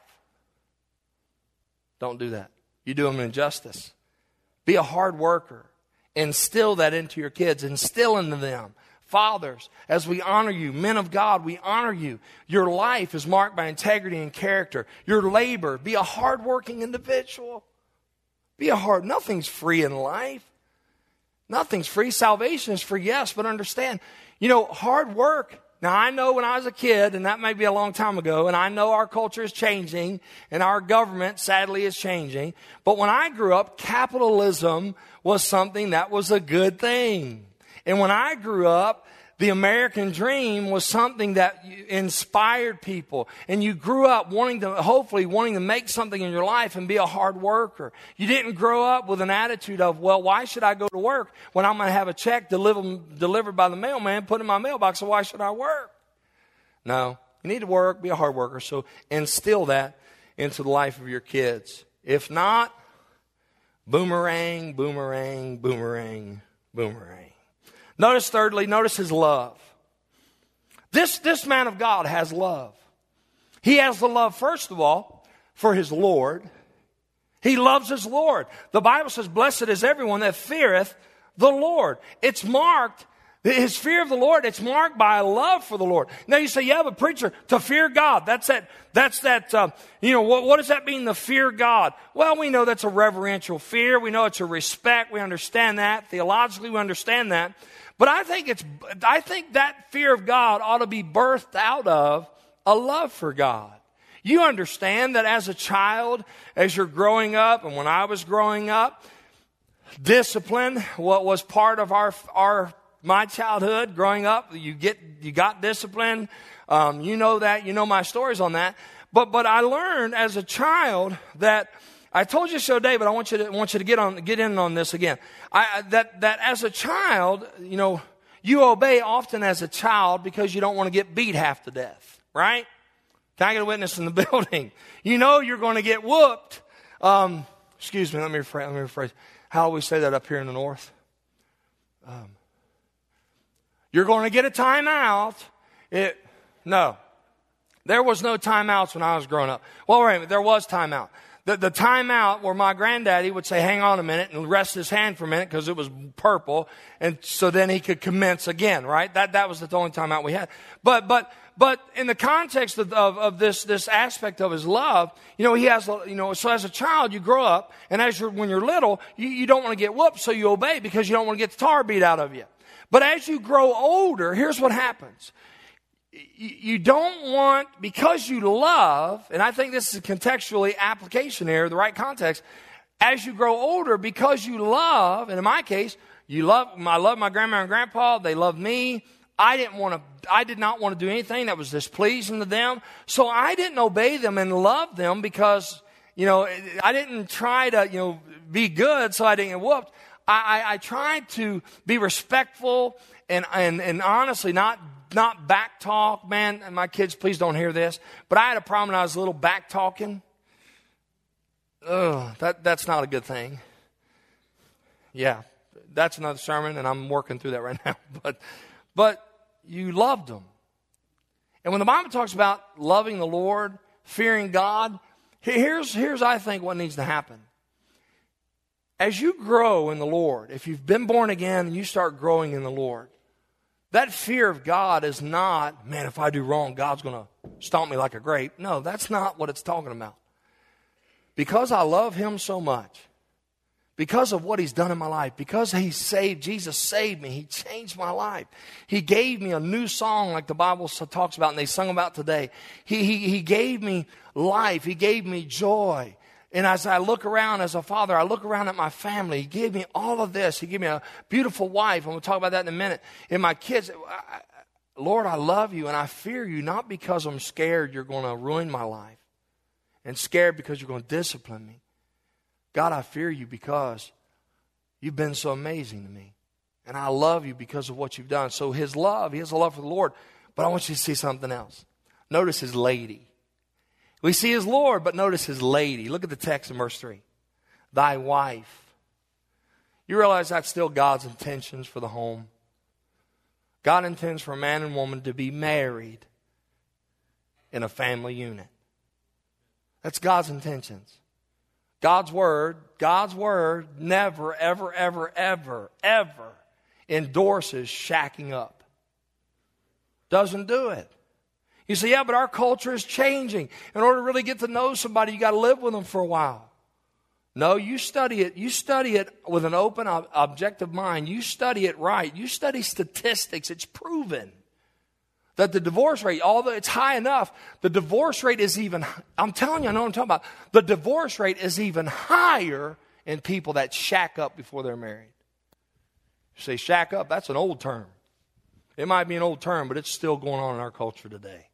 Don't do that. You do them an injustice. Be a hard worker. Instill that into your kids. Instill into them. Fathers, as we honor you, men of God, we honor you. Your life is marked by integrity and character. Your labor, be a hardworking individual. Be a hard, nothing's free in life. Nothing's free. Salvation is free, yes, but understand, you know, hard work. Now, I know when I was a kid, and that may be a long time ago, and I know our culture is changing, and our government, sadly, is changing. But when I grew up, capitalism was something that was a good thing. And when I grew up, the American dream was something that inspired people. And you grew up wanting to, hopefully wanting to make something in your life and be a hard worker. You didn't grow up with an attitude of, well, why should I go to work when I'm going to have a check delivered, delivered by the mailman, put in my mailbox, so why should I work? No, you need to work, be a hard worker. So instill that into the life of your kids. If not, boomerang, boomerang, boomerang, boomerang. Notice thirdly, notice his love. This, this man of God has love. He has the love, first of all, for his Lord. He loves his Lord. The Bible says, blessed is everyone that feareth the Lord. It's marked, his fear of the Lord, it's marked by a love for the Lord. Now you say, yeah, but preacher, to fear God, that's that, that's that, uh, you know, what, what does that mean, to fear God? Well, we know that's a reverential fear. We know it's a respect. We understand that. Theologically, we understand that. But I think it's, I think that fear of God ought to be birthed out of a love for God. You understand that as a child, as you're growing up, and when I was growing up, discipline, what was part of our, our, my childhood growing up, you get, you got discipline. Um, you know that, you know my stories on that. But, but I learned as a child that, I told you so, David. I want you to want you to get on get in on this again. I, that that as a child, you know, you obey often as a child because you don't want to get beat half to death, right? Can I get a witness in the building? You know you're going to get whooped. Um, excuse me. Let me rephrase. Let me rephrase. How do we say that up here in the north? um, you're going to get a timeout. It, no. There was no timeouts when I was growing up. Well, wait a minute. There was timeout. The, the timeout where my granddaddy would say, hang on a minute, and rest his hand for a minute because it was purple. And so then he could commence again, right? That, that was the only timeout we had. But, but, but in the context of, of, of this, this aspect of his love, you know, he has, you know, so as a child, you grow up, and as you're, when you're little, you, you don't want to get whooped, so you obey because you don't want to get the tar beat out of you. But as you grow older, here's what happens. You don't want, because you love, and I think this is contextually application here, the right context, as you grow older, because you love, and in my case, you love, I love my grandma and grandpa, they loved me. I didn't want to, I did not want to do anything that was displeasing to them. So I didn't obey them and love them because, you know, I didn't try to, you know, be good so I didn't get whooped. I, I, I tried to be respectful and, and, and honestly not Not back talk, man. And my kids, please don't hear this. But I had a problem when I was a little back talking. Ugh, that, that's not a good thing. Yeah, that's another sermon, and I'm working through that right now. But, but you loved them. And when the Bible talks about loving the Lord, fearing God, here's, here's I think, what needs to happen. As you grow in the Lord, if you've been born again and you start growing in the Lord, that fear of God is not, man, if I do wrong, God's going to stomp me like a grape. No, that's not what it's talking about. Because I love Him so much, because of what He's done in my life, because He saved, Jesus saved me, He changed my life. He gave me a new song like the Bible talks about and they sung about today. He, he, he gave me life. He gave me joy. And as I look around as a father, I look around at my family. He gave me all of this. He gave me a beautiful wife. And we'll talk about that in a minute. And my kids, I, Lord, I love you and I fear you, not because I'm scared you're going to ruin my life and scared because you're going to discipline me. God, I fear you because you've been so amazing to me. And I love you because of what you've done. So His love, He has a love for the Lord. But I want you to see something else. Notice His lady. We see His Lord, but notice His lady. Look at the text in verse three. Thy wife. You realize that's still God's intentions for the home. God intends for a man and woman to be married in a family unit. That's God's intentions. God's word, God's word never, ever, ever, ever, ever endorses shacking up. Doesn't do it. You say, yeah, but our culture is changing. In order to really get to know somebody, you got to live with them for a while. No, you study it. You study it with an open, objective mind. You study it right. You study statistics. It's proven that the divorce rate, although it's high enough, the divorce rate is even, I'm telling you, I know what I'm talking about. The divorce rate is even higher in people that shack up before they're married. You say shack up, that's an old term. It might be an old term, but it's still going on in our culture today.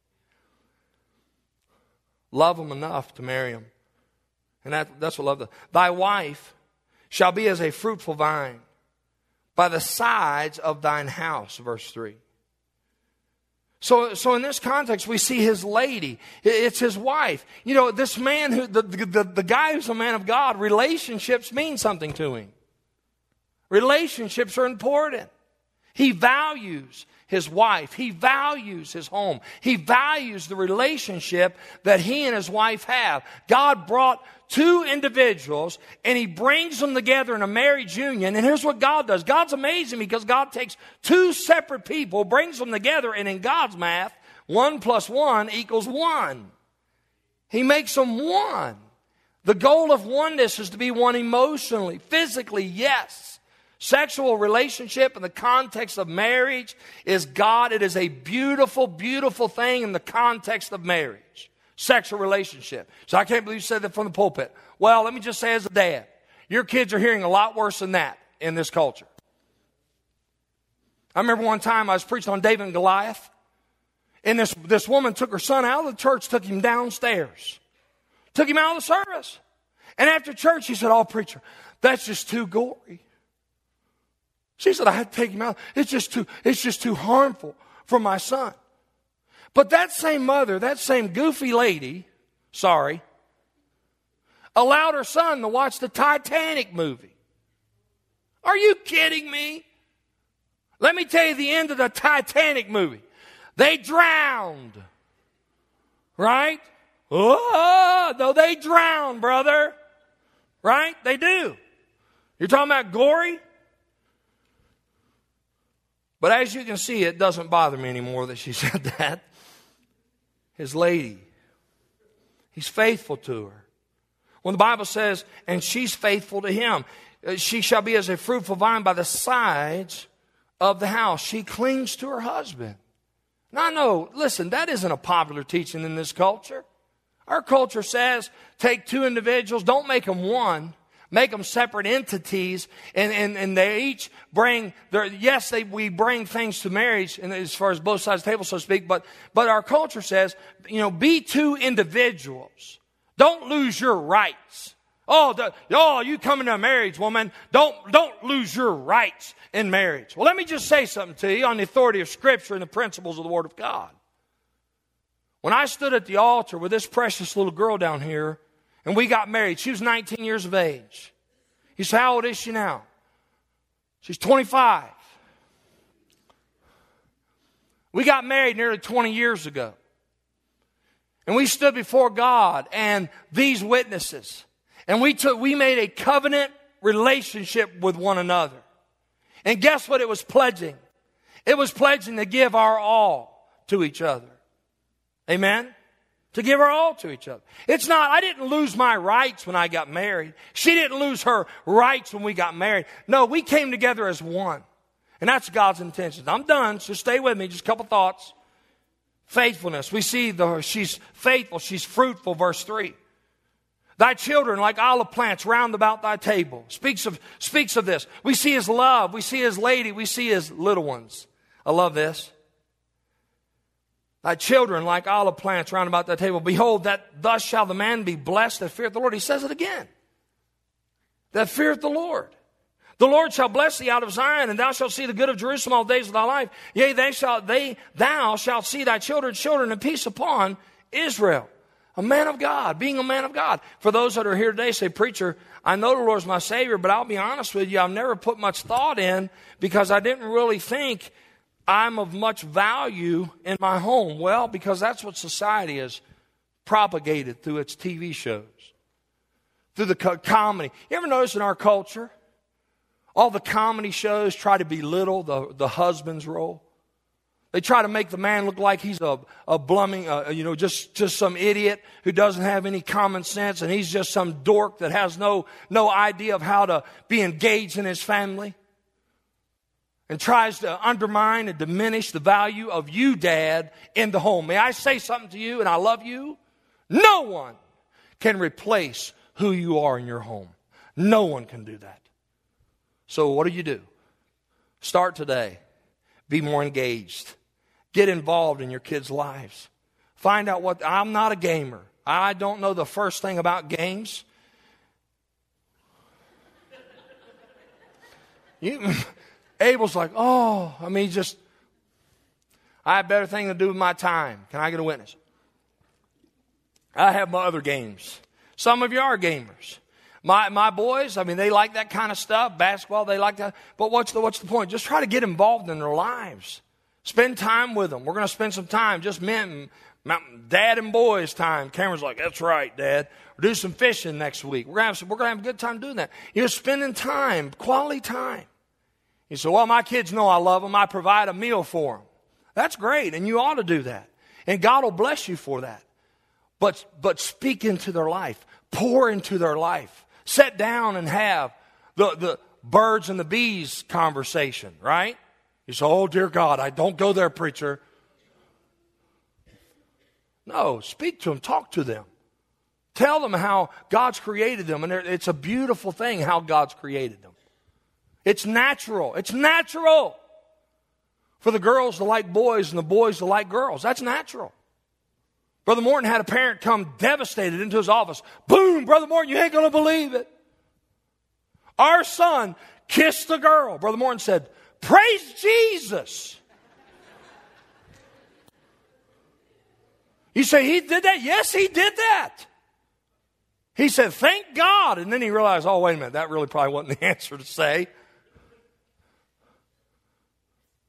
Love them enough to marry them. And that, that's what love does. Thy wife shall be as a fruitful vine by the sides of thine house, verse three. So, so in this context, we see his lady. It's his wife. You know, this man, who the, the, the guy who's a man of God, relationships mean something to him. Relationships are important. He values his wife. He values his home. He values the relationship that he and his wife have. God brought two individuals and He brings them together in a marriage union. And here's what God does. God's amazing because God takes two separate people, brings them together, and in God's math, one plus one equals one. He makes them one. The goal of oneness is to be one emotionally, physically, yes. Sexual relationship in the context of marriage is God. It is a beautiful, beautiful thing in the context of marriage. Sexual relationship. So I can't believe you said that from the pulpit. Well, let me just say as a dad, your kids are hearing a lot worse than that in this culture. I remember one time I was preaching on David and Goliath, and this, this woman took her son out of the church, took him downstairs, took him out of the service. And after church, she said, "Oh, preacher, that's just too gory." She said, "I had to take him out. It's just too, it's just too harmful for my son." But that same mother, that same goofy lady, sorry, allowed her son to watch the Titanic movie. Are you kidding me? Let me tell you the end of the Titanic movie. They drowned. Right? Oh, no, they drown, brother. Right? They do. You're talking about gory? But as you can see, it doesn't bother me anymore that she said that. His lady. He's faithful to her. When the Bible says, and she's faithful to him, she shall be as a fruitful vine by the sides of the house. She clings to her husband. Now, no, listen, that isn't a popular teaching in this culture. Our culture says, take two individuals, don't make them one. Make them separate entities, and, and, and they each bring their, yes, they, we bring things to marriage, and as far as both sides of the table, so to speak, but, but our culture says, you know, be two individuals. Don't lose your rights. Oh, the, oh, you come into a marriage, woman, don't, don't lose your rights in marriage. Well, let me just say something to you on the authority of Scripture and the principles of the Word of God. When I stood at the altar with this precious little girl down here, and we got married. She was nineteen years of age. You say, how old is she now? She's twenty-five. We got married nearly twenty years ago. And we stood before God and these witnesses. And we took, we made a covenant relationship with one another. And guess what it was pledging? It was pledging to give our all to each other. Amen? To give her all to each other. It's not, I didn't lose my rights when I got married. She didn't lose her rights when we got married. No, we came together as one. And that's God's intentions. I'm done, so stay with me. Just a couple thoughts. Faithfulness. We see the, she's faithful, she's fruitful, verse three. Thy children like olive plants round about thy table. Speaks of, speaks of this. We see his love. We see his lady. We see his little ones. I love this. Thy children like olive plants round about thy table. Behold, that thus shall the man be blessed that feareth the Lord. He says it again. That feareth the Lord. The Lord shall bless thee out of Zion, and thou shalt see the good of Jerusalem all the days of thy life. Yea, they shall, they, thou shalt see thy children's children, and peace upon Israel. A man of God, being a man of God. For those that are here today, say, preacher, I know the Lord's my Savior, but I'll be honest with you, I've never put much thought in because I didn't really think I'm of much value in my home. Well, because that's what society has propagated through its T V shows, through the co- comedy. You ever notice in our culture, all the comedy shows try to belittle the, the husband's role? They try to make the man look like he's a, a blumming, uh, you know, just, just some idiot who doesn't have any common sense, and he's just some dork that has no, no idea of how to be engaged in his family. And tries to undermine and diminish the value of you, Dad, in the home. May I say something to you, and I love you? No one can replace who you are in your home. No one can do that. So what do you do? Start today. Be more engaged. Get involved in your kids' lives. Find out what... I'm not a gamer. I don't know the first thing about games. You... Abel's like, oh, I mean, just, I have better thing to do with my time. Can I get a witness? I have my other games. Some of you are gamers. My my boys, I mean, they like that kind of stuff. Basketball, they like that. But what's the, what's the point? Just try to get involved in their lives. Spend time with them. We're going to spend some time, just men, dad and boys time. Cameron's like, that's right, Dad. We'll do some fishing next week. We're going to have some, we're going to have a good time doing that. You're spending time, quality time. You say, well, my kids know I love them. I provide a meal for them. That's great, and you ought to do that. And God will bless you for that. But, but speak into their life. Pour into their life. Sit down and have the, the birds and the bees conversation, right? You say, oh, dear God, I don't go there, preacher. No, speak to them. Talk to them. Tell them how God's created them. And it's a beautiful thing how God's created them. It's natural. It's natural for the girls to like boys and the boys to like girls. That's natural. Brother Morton had a parent come devastated into his office. Boom, Brother Morton, you ain't going to believe it. Our son kissed a girl. Brother Morton said, praise Jesus. You say, he did that? Yes, he did that. He said, thank God. And then he realized, oh, wait a minute, that really probably wasn't the answer to say.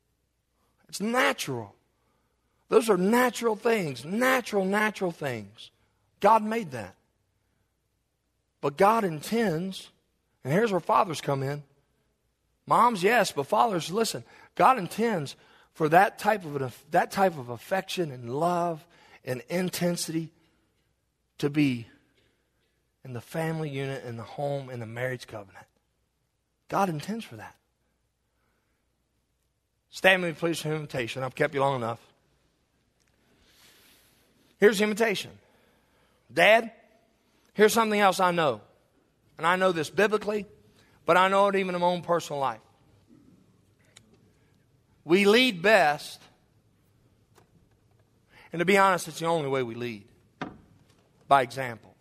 It's natural. Those are natural things, natural, natural things. God made that. But God intends, and here's where fathers come in. Moms, yes, but fathers, listen. God intends for that type of an, that type of affection and love and intensity to be in the family unit, in the home, in the marriage covenant. God intends for that. Stand with me, please, for an invitation. I've kept you long enough. Here's the invitation. Dad, here's something else I know. And I know this biblically, but I know it even in my own personal life. We lead best, and to be honest, it's the only way we lead, by example.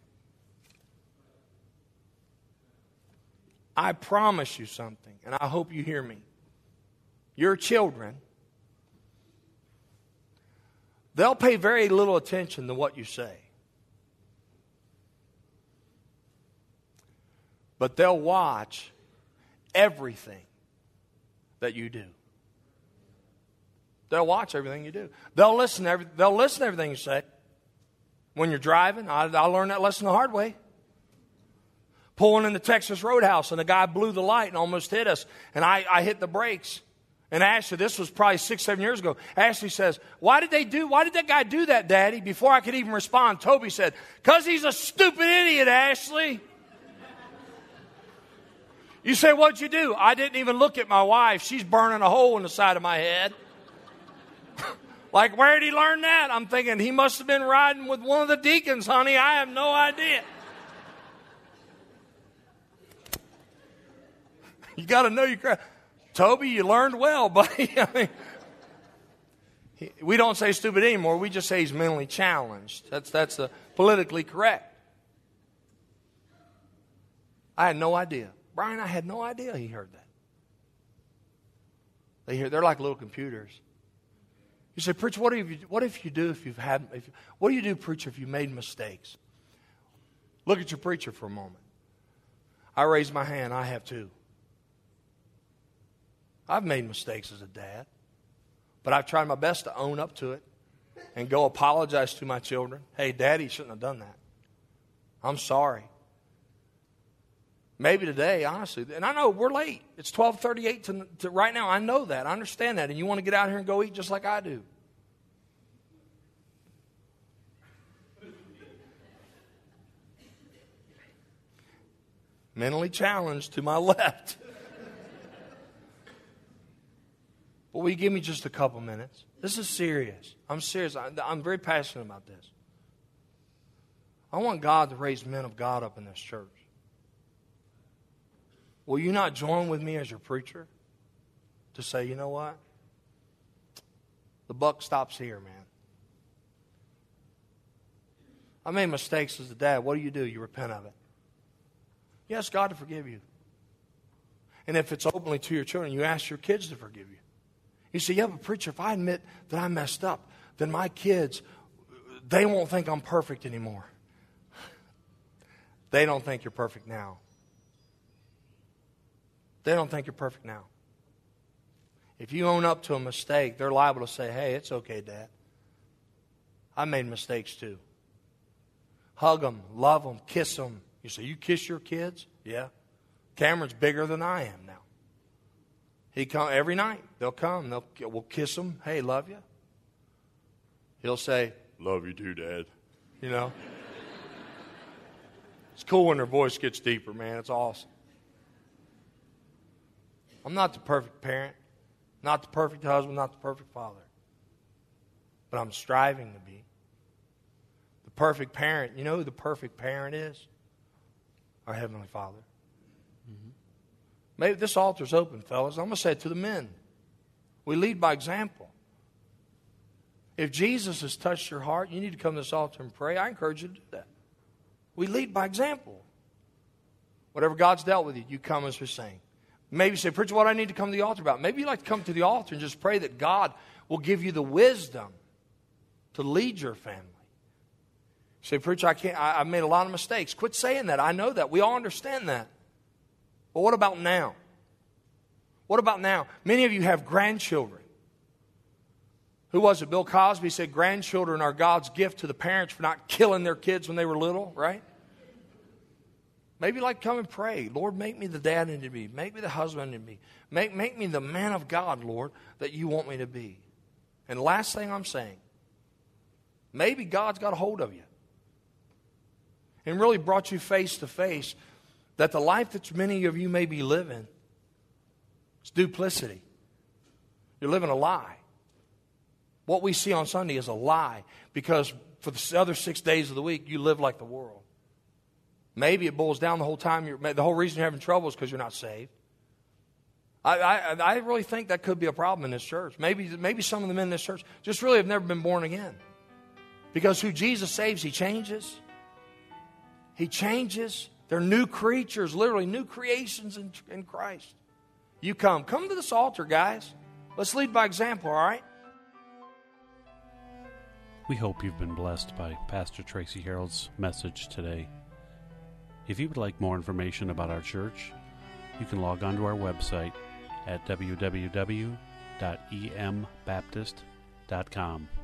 I promise you something, and I hope you hear me. Your children, they'll pay very little attention to what you say. But they'll watch everything that you do. They'll watch everything you do. They'll listen to every, they'll listen to everything you say. When you're driving, I, I learned that lesson the hard way. Pulling in the Texas Roadhouse, and the guy blew the light and almost hit us. And I, I hit the brakes. And Ashley, this was probably six, seven years ago. Ashley says, why did they do, why did that guy do that, Daddy? Before I could even respond, Toby said, because he's a stupid idiot, Ashley. You say, what'd you do? I didn't even look at my wife. She's burning a hole in the side of my head. Like, where did he learn that? I'm thinking he must have been riding with one of the deacons, honey. I have no idea. You got to know your crowd. Toby, you learned well, buddy. I mean, he, we don't say stupid anymore. We just say he's mentally challenged. That's that's the politically correct. I had no idea. Brian, I had no idea he heard that. They hear they're like little computers. You say, preacher, what if you what if you do if you've had if, what do you do, preacher, if you made mistakes? Look at your preacher for a moment. I raise my hand, I have too. I've made mistakes as a dad, but I've tried my best to own up to it and go apologize to my children. Hey, Daddy shouldn't have done that. I'm sorry. Maybe today, honestly, and I know we're late. It's twelve thirty-eight to, to right now. I know that. I understand that. And you want to get out here and go eat just like I do. Mentally challenged to my left. But will you give me just a couple minutes? This is serious. I'm serious. I, I'm very passionate about this. I want God to raise men of God up in this church. Will you not join with me as your preacher to say, you know what? The buck stops here, man. I made mistakes as a dad. What do you do? You repent of it. You ask God to forgive you. And if it's openly to your children, you ask your kids to forgive you. You say, yeah, but preacher, if I admit that I messed up, then my kids, they won't think I'm perfect anymore. They don't think you're perfect now. They don't think you're perfect now. If you own up to a mistake, they're liable to say, hey, it's okay, Dad. I made mistakes too. Hug them, love them, kiss them. You say, you kiss your kids? Yeah. Cameron's bigger than I am now. He come every night. They'll come. They'll we'll kiss him. Hey, love you. He'll say, love you too, Dad. You know. It's cool when their voice gets deeper, man. It's awesome. I'm not the perfect parent, not the perfect husband, not the perfect father. But I'm striving to be. The perfect parent, you know who the perfect parent is? Our Heavenly Father. Mm-hmm. Maybe this altar's open, fellas. I'm going to say it to the men. We lead by example. If Jesus has touched your heart, you need to come to this altar and pray. I encourage you to do that. We lead by example. Whatever God's dealt with you, you come as we're saying. Maybe you say, preacher, what do I need to come to the altar about? Maybe you'd like to come to the altar and just pray that God will give you the wisdom to lead your family. You say, preacher, I can't, I, I've made a lot of mistakes. Quit saying that. I know that. We all understand that. But what about now? What about now? Many of you have grandchildren. Who was it? Bill Cosby said grandchildren are God's gift to the parents for not killing their kids when they were little, right? Maybe like come and pray. Lord, make me the dad I need to be. Make me the husband I need to be. Make, make me the man of God, Lord, that you want me to be. And last thing I'm saying, maybe God's got a hold of you and really brought you face to face that the life that many of you may be living is duplicity. You're living a lie. What we see on Sunday is a lie because for the other six days of the week, you live like the world. Maybe it boils down the whole time. You're, the whole reason you're having trouble is because you're not saved. I, I, I really think that could be a problem in this church. Maybe, maybe some of the men in this church just really have never been born again. Because who Jesus saves, He changes. He changes. They're new creatures, literally new creations in, in Christ. You come. Come to this altar, guys. Let's lead by example, all right? We hope you've been blessed by Pastor Tracy Harold's message today. If you would like more information about our church, you can log on to our website at w w w dot e m baptist dot com.